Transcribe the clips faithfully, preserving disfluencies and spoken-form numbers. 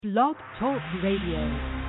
Blog Talk Radio.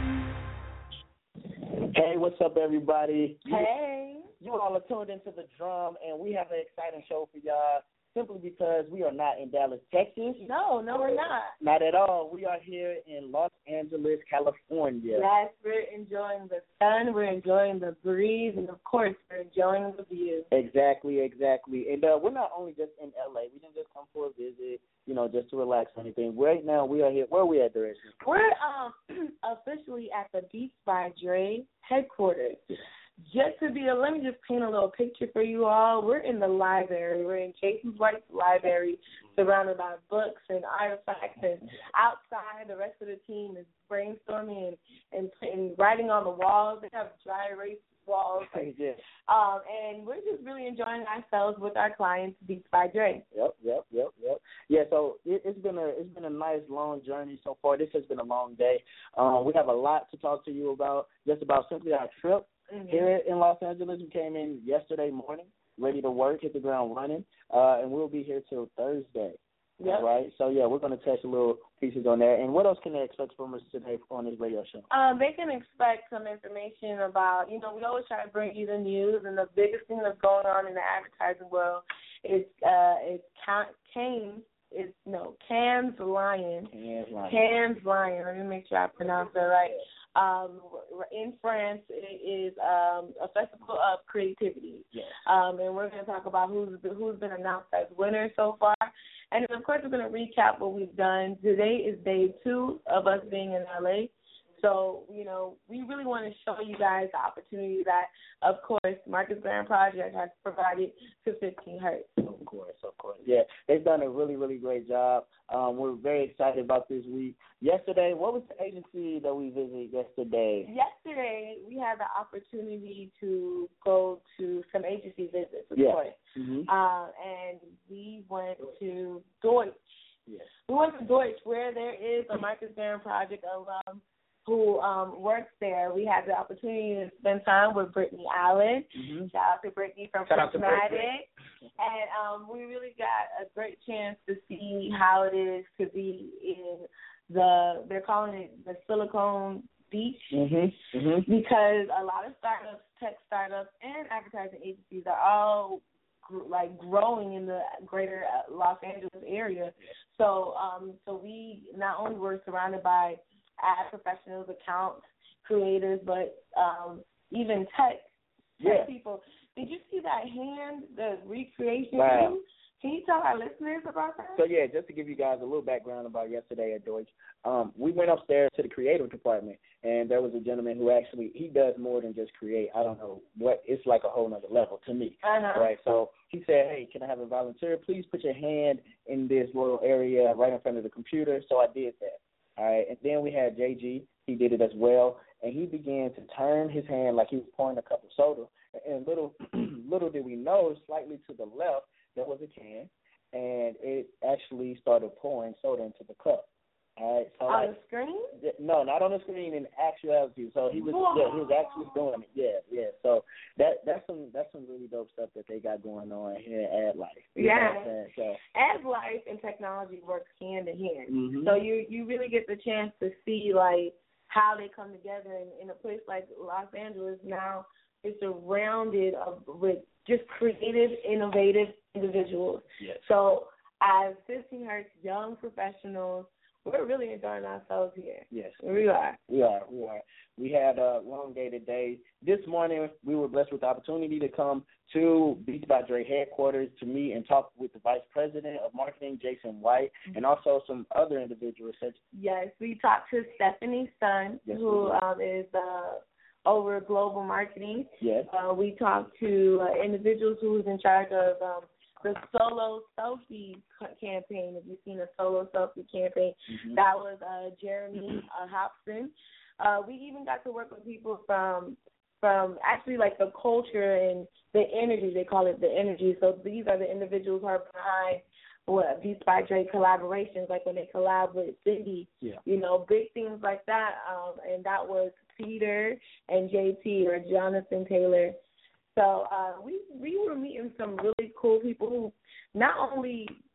Hey, what's up, everybody? Hey. You, you all are tuned into The Drum, and we have an exciting show for y'all simply because we are not in Dallas, Texas. No, no, we're not. Not at all. We are here in Los Angeles, California. Yes, we're enjoying the sun, we're enjoying the breeze, and, of course, we're enjoying the view. Exactly, exactly. And uh, we're not only just in L A. We didn't just come for a visit, you know, just to relax or anything. Right now, we are here. Where are we at, Doris? We're um, officially at the Beats by Dre headquarters. Just to be, a, let me just paint a little picture for you all. We're in the library. We're in Jason White's library, surrounded by books and artifacts. And outside, the rest of the team is brainstorming and, and, and writing on the walls. They have dry erase walls. And, um, and we're just really enjoying ourselves with our clients, Beats by Dre. Yep, yep, yep, yep. Yeah, so it, it's been a it's been a nice long journey so far. This has been a long day. Um, we have a lot to talk to you about, just about simply our trip. Mm-hmm. Here in Los Angeles, we came in yesterday morning, ready to work, hit the ground running, uh, and we'll be here till Thursday. Yep. Right? So, yeah, we're going to touch a little pieces on that. And what else can they expect from us today on this radio show? Um, they can expect some information about, you know, we always try to bring you the news, and the biggest thing that's going on in the advertising world is uh, is Cannes, is, no, Cannes Lion. Cannes Lion. Cannes Lion. Let me make sure I pronounce that right. Um, in France, it is um, a festival of creativity, yes. um, and we're going to talk about who's been, who's been announced as winners so far, and then of course we're going to recap what we've done. Today is day two of us being in L A, so you know we really want to show you guys the opportunity that, of course, Marcus Graham Project has provided to fifteen Hertz. Of course, of course, yeah, they've done a really, really great job. Um, we're very excited about this week. Yesterday, what was the agency that we visited yesterday? Yesterday, we had the opportunity to go to some agency visits, of yeah. course. Mm-hmm. Uh, and we went to Deutsch. Yes. We went to Deutsch, where there is a Marcus Graham Project alum who um, works there. We had the opportunity to spend time with Brittany Allen. Mm-hmm. Shout out to Brittany from Prismatic. And um, we really got a great chance to see how it is to be in the, they're calling it the Silicon Beach, mm-hmm. Mm-hmm. because a lot of startups, tech startups, and advertising agencies are all like growing in the greater Los Angeles area. So, um, so we not only were surrounded by ad professionals, accounts, creators, but um, even tech, tech yeah. people. Did you see that hand, the recreation? Wow. Can you tell our listeners about that? So, yeah, just to give you guys a little background about yesterday at Deutsch, um, we went upstairs to the creative department, and there was a gentleman who actually, he does more than just create. I don't know what, it's like a whole nother level to me. Uh-huh. Right? So he said, hey, can I have a volunteer? Please put your hand in this little area right in front of the computer. So I did that. All right, and then we had J G. He did it as well, and he began to turn his hand like he was pouring a cup of soda. And little, little did we know, slightly to the left, there was a can, and it actually started pouring soda into the cup. All right, so on like, the screen? No, not on the screen. In actuality, so he was, Whoa. yeah, he was actually doing it. Yeah, yeah. So that that's some that's some really dope stuff that they got going on here at Life. Yeah. So as life and technology works hand in hand, mm-hmm. so you you really get the chance to see like how they come together in, in a place like Los Angeles. Now it's surrounded of, with just creative, innovative individuals. Yes. So as fifteen Hertz young professionals, we're really enjoying ourselves here. Yes. We are. We are. We are. We had a long day today. This morning, we were blessed with the opportunity to come to Beats by Dre headquarters to meet and talk with the Vice President of Marketing, Jason White, mm-hmm. and also some other individuals. Such yes, we talked to Stephanie Sun, yes, who um, is uh, over global marketing. Yes. Uh, we talked to uh, individuals who was in charge of um, the solo selfie campaign. If you've seen a solo selfie campaign, mm-hmm. that was uh, Jeremy uh, Hobson. Uh, we even got to work with people from from actually like the culture and the energy. They call it the energy. So these are the individuals who are behind what Beats by Dre collaborations, like when they collab with Cindy, yeah. you know, big things like that. Um, and that was Peter and J T, or Jonathan Taylor. So uh, we we were meeting some really cool people who not only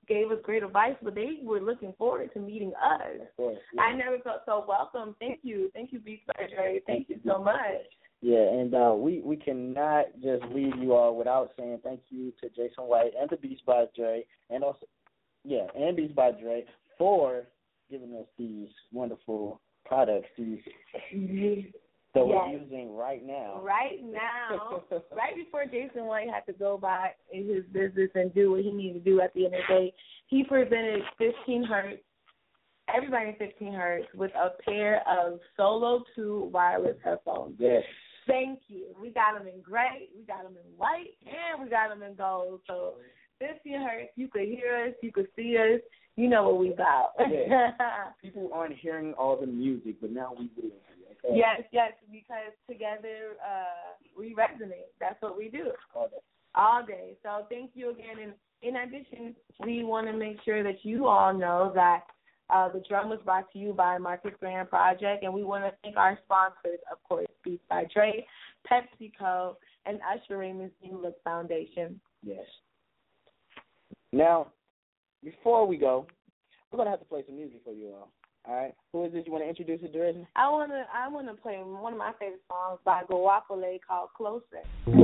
gave us great advice, but they were looking forward to meeting us. Of course, yeah. I never felt so welcome. Thank you. Thank you, Beats by Dre. Thank you so much. Yeah, and uh, we, we cannot just leave you all without saying thank you to Jason White and the Beats by Dre, and also, yeah, and Beats by Dre for giving us these wonderful products, these that yes. we're using right now. Right now, right before Jason White had to go by in his business and do what he needed to do at the end of the day, he presented fifteen hertz, everybody in fifteen hertz, with a pair of Solo two wireless headphones. Yes. Thank you. We got them in gray, we got them in white, and we got them in gold. So fifteen hertz, you could hear us, you could see us. You know what we about. Yeah. People aren't hearing all the music, but now we do. Okay? Yes, yes, because together uh, we resonate. That's what we do. All day. All day. So thank you again. And in addition, we want to make sure that you all know that uh, the drum was brought to you by Marcus Graham Project, and we want to thank our sponsors, of course, Beats by Dre, PepsiCo, and Usher Raymond's New Look Foundation. Yes. Now, before we go, we're gonna have to play some music for you all. All right. Who is this? You want to introduce it, Dresden? I wanna I wanna play one of my favorite songs by Guapole called Closer.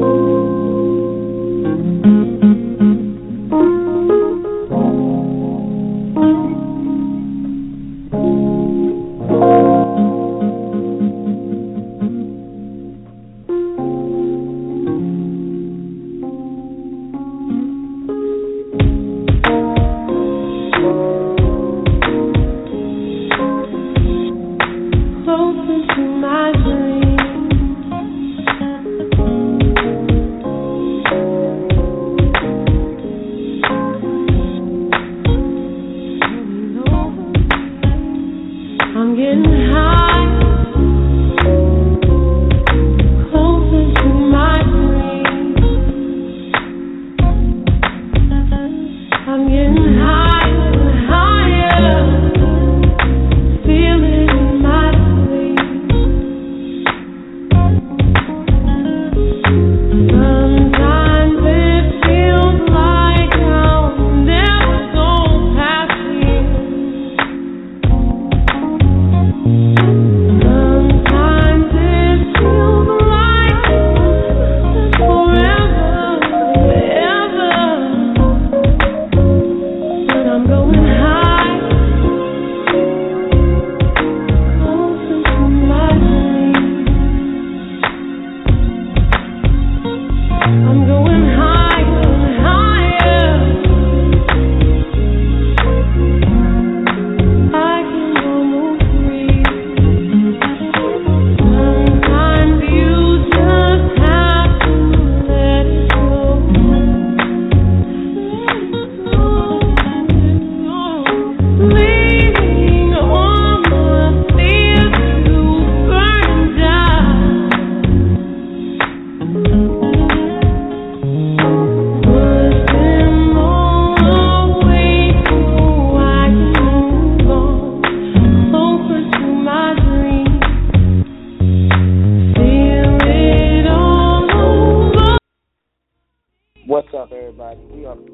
What's up, everybody? We are.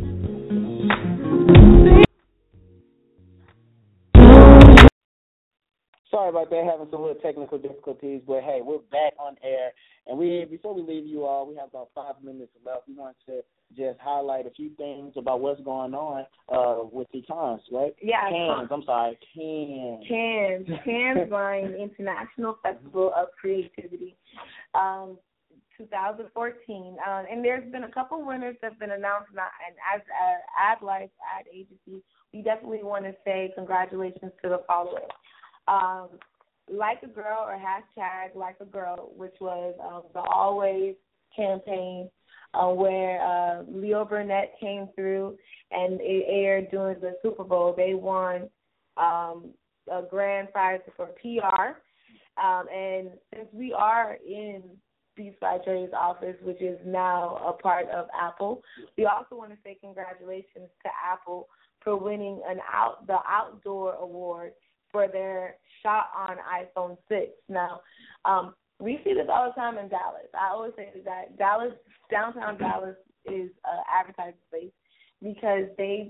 Sorry about that, having some little technical difficulties, but hey, we're back on air. And we, before we leave you all, we have about five minutes left. We want to just highlight a few things about what's going on uh, with the cons, right? Yeah. Cans, I'm sorry, Cans. Cans, Cans Line International Festival of Creativity. Um, twenty fourteen, um, and there's been a couple winners that have been announced. And as an ad life ad agency, we definitely want to say congratulations to the following: um, Like a Girl, or hashtag Like a Girl, which was um, the Always campaign, uh, where uh, Leo Burnett came through and it aired during the Super Bowl. They won um, a grand prize for P R, um, and since we are in Beats by Dre's office, which is now a part of Apple, we also want to say congratulations to Apple for winning an out the outdoor award for their shot on iPhone six. Now, um, we see this all the time in Dallas. I always say that Dallas, downtown Dallas, is an advertising space because they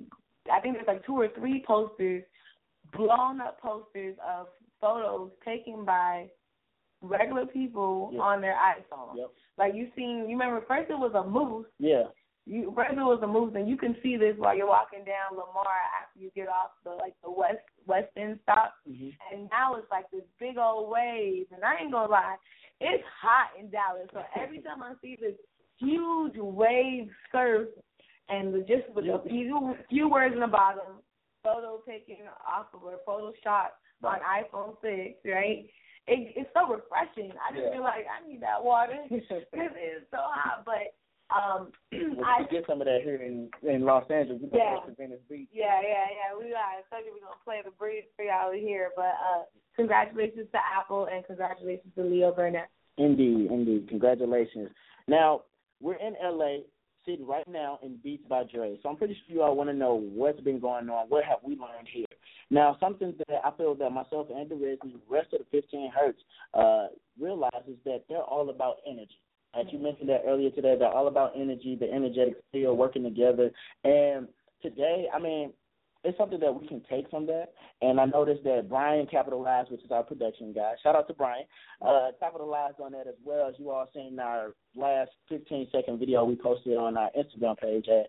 I think there's like two or three posters, blown up posters of photos taken by regular people yep. on their iPhone. Yep. Like you seen, you remember first it was a moose. Yeah. You first it was a moose, and you can see this while you're walking down Lamar after you get off the like the west west end stop, mm-hmm. and now it's like this big old wave. And I ain't gonna lie, it's hot in Dallas. So every time I see this huge wave surf, and just with a few few words in the bottom, photo taken off of or photo shot on iPhone six, right? It, it's so refreshing. I just yeah. feel like I need that water because it's so hot. But um, well, I get some of that here in in Los Angeles. We yeah, to Venice Beach. Yeah, yeah, yeah. We got. So we're gonna play the breeze for y'all here. But uh, congratulations to Apple and congratulations to Leo Burnett. Indeed, indeed. Congratulations. Now we're in L A. City right now in Beats by Dre. So I'm pretty sure you all want to know what's been going on. What have we learned here? Now, something that I feel that myself and the rest, the rest of the fifteen Hertz uh, realize is that they're all about energy. As you mentioned that earlier today, they're all about energy, the energetic feel, working together. And today, I mean, it's something that we can take from that. And I noticed that Brian capitalized, which is our production guy. Shout out to Brian. Uh, capitalized on that as well, as you all seen our last fifteen-second video we posted on our Instagram page at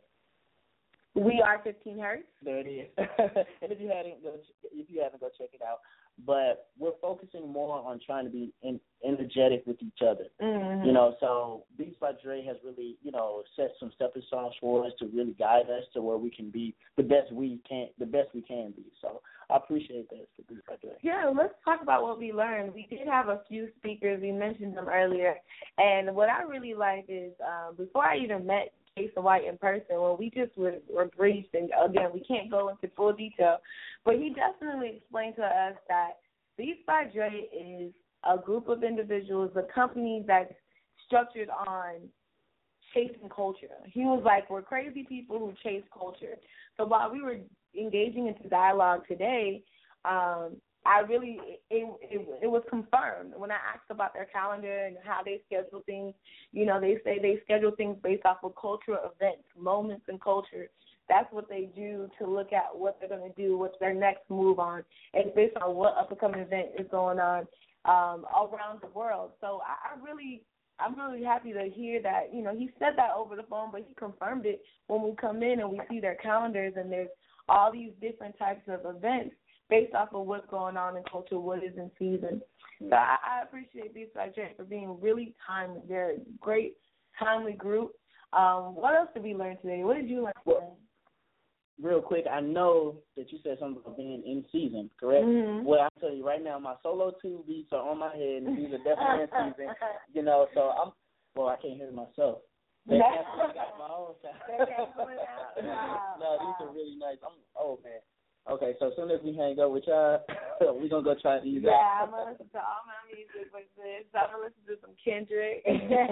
We Are fifteen Hertz. There it is. And if you haven't, go, if you haven't, go check it out. But we're focusing more on trying to be in, energetic with each other. Mm-hmm. You know, so Beats by Dre has really, you know, set some stepping stones for us to really guide us to where we can be the best we can, the best we can be. So I appreciate that for Beats by Dre. Yeah, let's talk about what we learned. We did have a few speakers. We mentioned them earlier, and what I really like is um, before I even met Jason White in person, well, we just were, were briefed, and again, we can't go into full detail, but he definitely explained to us that Beats by Dre is a group of individuals, a company that's structured on chasing culture. He was like, we're crazy people who chase culture. So while we were engaging into dialogue today, um, I really, it, it it was confirmed when I asked about their calendar and how they schedule things. You know, they say they schedule things based off of cultural events, moments in culture. That's what they do to look at what they're going to do, what's their next move on. It's based on what up-and-coming event is going on um, all around the world. So I, I really, I'm really happy to hear that, you know, he said that over the phone, but he confirmed it when we come in and we see their calendars and there's all these different types of events based off of what's going on in culture, what is in season. So I, I appreciate Beats by Dre for being really timely. They're a great, timely group. Um, what else did we learn today? What did you learn today? Well, real quick, I know that you said something about being in season, correct? Mm-hmm. Well, I'll tell you right now, my solo two beats are on my head, and these are definitely in season. You know, so I'm, well, I can't hear myself. They got my own sound. Wow. No, these are really nice. I'm, oh, man. Okay, so as soon as we hang up with y'all, we're going to go try these yeah, out. Yeah, I'm going to listen to all my music with this. I'm going to listen to some Kendrick.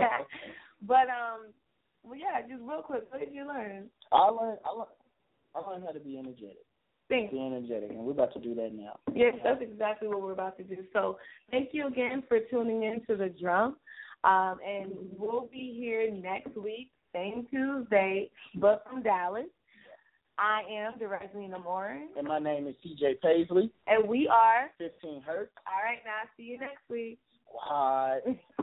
But, um, well, yeah, just real quick, what did you learn? I learned, I learned, I learned how to be energetic. Thanks. Be energetic, and we're about to do that now. Yes, that's exactly what we're about to do. So thank you again for tuning in to The Drum. Um, and we'll be here next week, same Tuesday, but from Dallas. I am Dereslina Morin. And my name is C J Paisley. And we are fifteen Hertz. All right, now see you next week. Bye.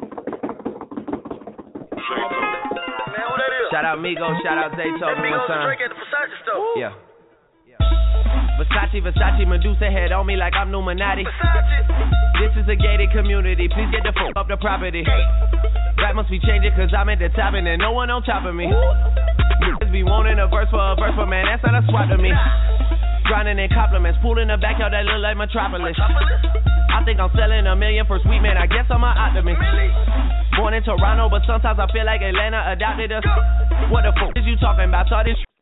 Shout out Migos, shout out Zaytoven, my son. Drink at the Versace store. Yeah. Versace, Versace, Medusa head on me like I'm Numinati. This is a gated community, please get the fuck up the property. Rap must be changing cause I'm at the top and there's no one on top of me. Niggas be wanting a verse for a verse, but man, that's not a swap to me. Grinding in compliments, pool in the backyard that look like Metropolis. I think I'm selling a million for sweet man, I guess I'm an optimist. Born in Toronto, but sometimes I feel like Atlanta adopted us. What the fuck is you talking about? Saw this